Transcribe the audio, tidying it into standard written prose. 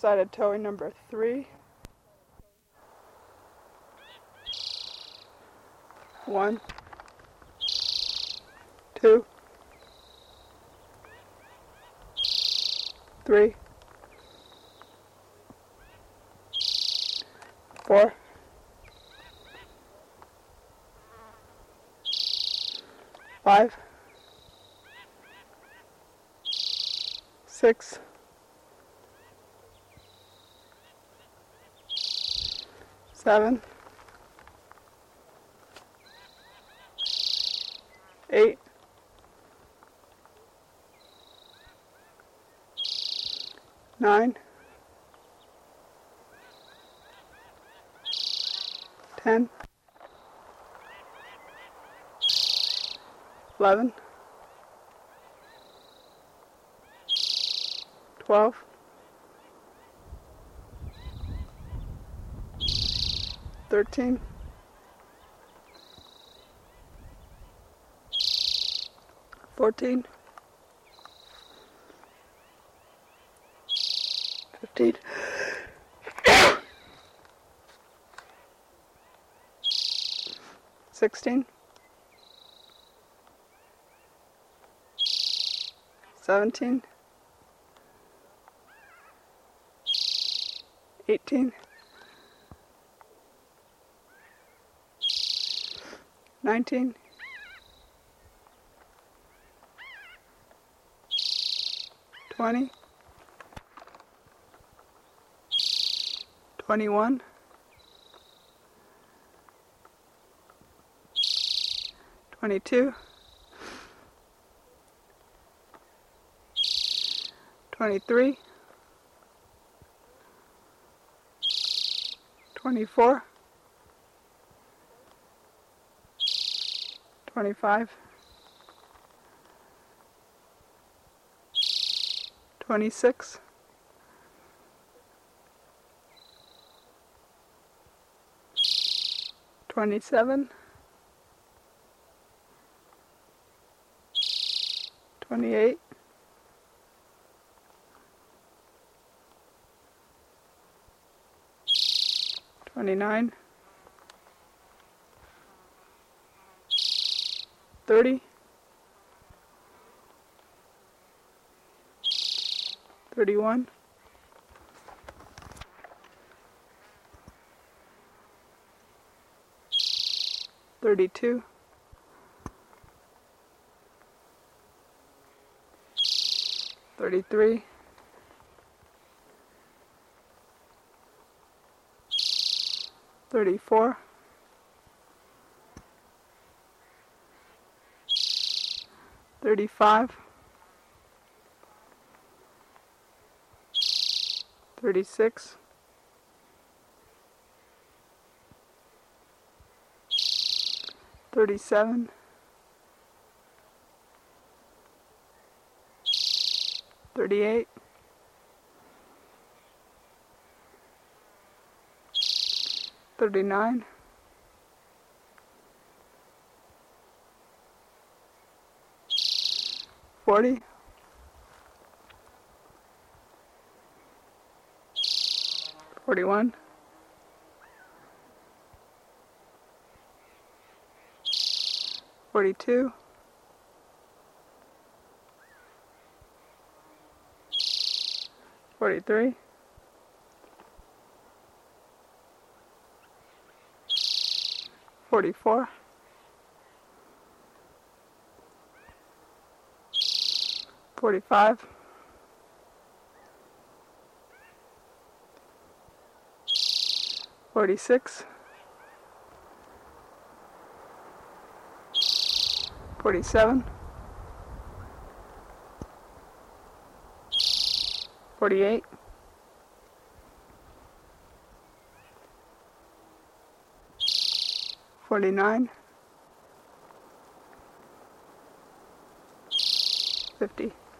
Left-sided towing number 3. 1, 2, 3, 4, 5, 6, 7, 8, 9, 10, 11, 12, 13, 14, 15, 16, 17, 18, 19, 20, 21, 22, 23, 24, 25, 26, 27, 28, 29, 30, 31, 32, 33, 34, 35, 36, 37, 38, 39, 40, 41, 42, 43, 44, 45, 46, 47, 48, 49, 50.